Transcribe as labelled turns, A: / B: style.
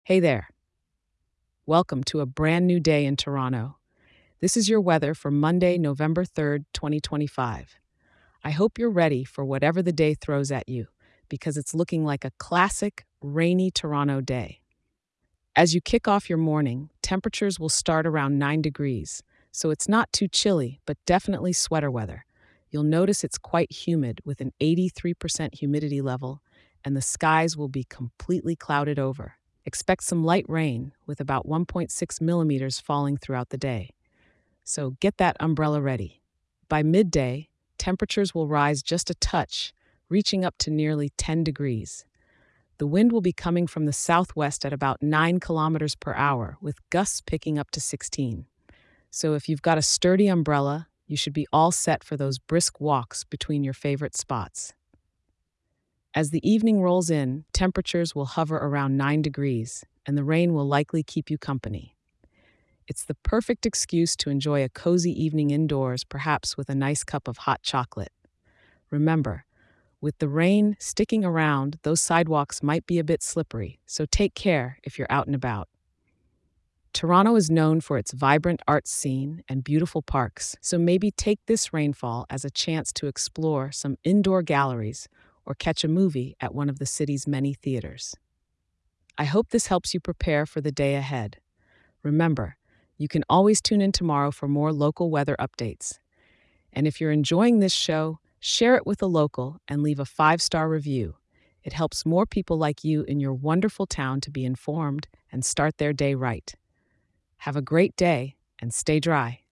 A: Hey there. Welcome to a brand new day in Toronto. This is your weather for Monday, November 3rd, 2025. I hope you're ready for whatever the day throws at you because it's looking like a classic rainy Toronto day. As you kick off your morning, temperatures will start around 9 degrees, so it's not too chilly, but definitely sweater weather. You'll notice it's quite humid with an 83% humidity level, and the skies will be completely clouded over. Expect some light rain with about 1.6 millimeters falling throughout the day. So get that umbrella ready. By midday, temperatures will rise just a touch, reaching up to nearly 10 degrees. The wind will be coming from the southwest at about 9 kilometers per hour, with gusts picking up to 16. So if you've got a sturdy umbrella, you should be all set for those brisk walks between your favorite spots. As the evening rolls in, temperatures will hover around 9 degrees, and the rain will likely keep you company. It's the perfect excuse to enjoy a cozy evening indoors, perhaps with a nice cup of hot chocolate. Remember, with the rain sticking around, those sidewalks might be a bit slippery, so take care if you're out and about. Toronto is known for its vibrant arts scene and beautiful parks, so maybe take this rainfall as a chance to explore some indoor galleries or catch a movie at one of the city's many theaters. I hope this helps you prepare for the day ahead. Remember, you can always tune in tomorrow for more local weather updates. And if you're enjoying this show, share it with a local and leave a 5-star review. It helps more people like you in your wonderful town to be informed and start their day right. Have a great day and stay dry.